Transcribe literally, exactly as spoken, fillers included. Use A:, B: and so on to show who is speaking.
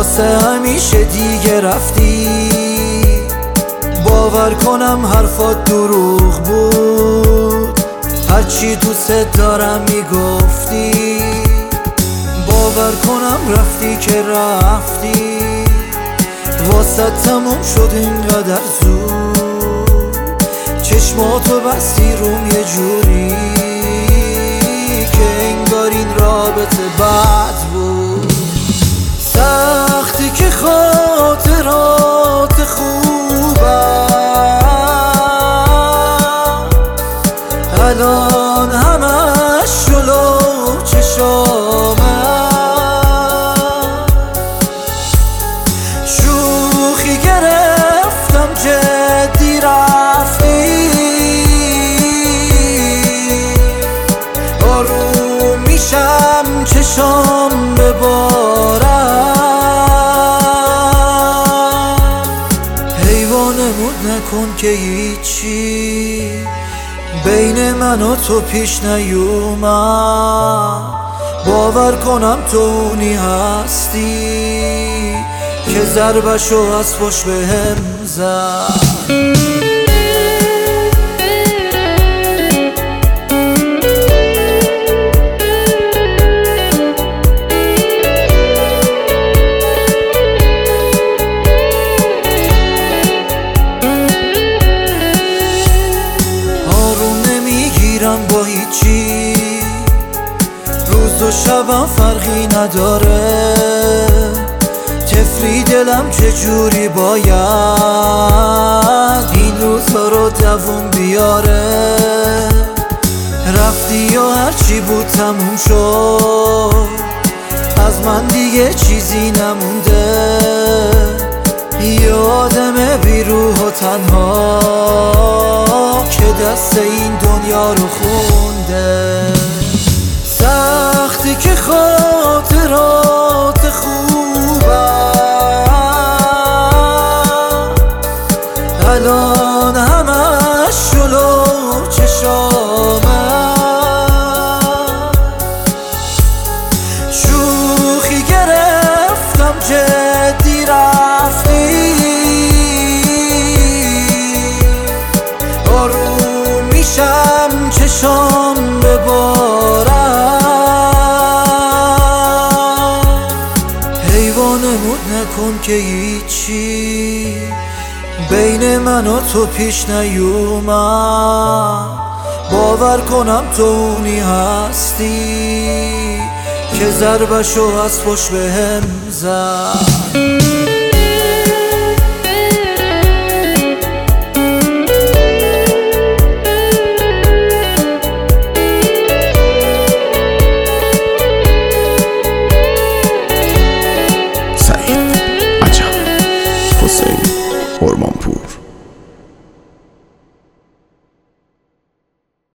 A: واسه همیشه دیگه رفتی. باور کنم حرفات دروغ بود، هرچی دوست دارم میگفتی. باور کنم رفتی که رفتی، واسه تموم شد اینقدر زود. چشماتو بستی روم یه جوری که انگار این رابطه بد بود. سختی که خاطرات خوبم الان همش جلو چشامه. شوخی گرفتم جدی رفتی، آروم میشم چشام ببارم. حیوانمون نکن که هیچی بین من و تو پیش نیومد. باور کنم تو اونی هستی که ضربشو از پشت بهم زد. با هیچی روز و شبم فرقی نداره، طفلی دلم چجوری باید این روزها رو دووم بیاره. رفتی و هرچی بود تموم شد، از من دیگه چیزی نمونده. یه آدم بی روح و تنها که دست این دنیا رو خونده. سختی که خاطرات خوبم الان همش جلو چشامه. شوخی گرفتم جدی رفتی، آروم میشم چشام ببارم. حیوانمون نکن که هیچی بین من و تو پیش نیومد. باور کنم تو اونی هستی که ضربشو از پشت بهم زد.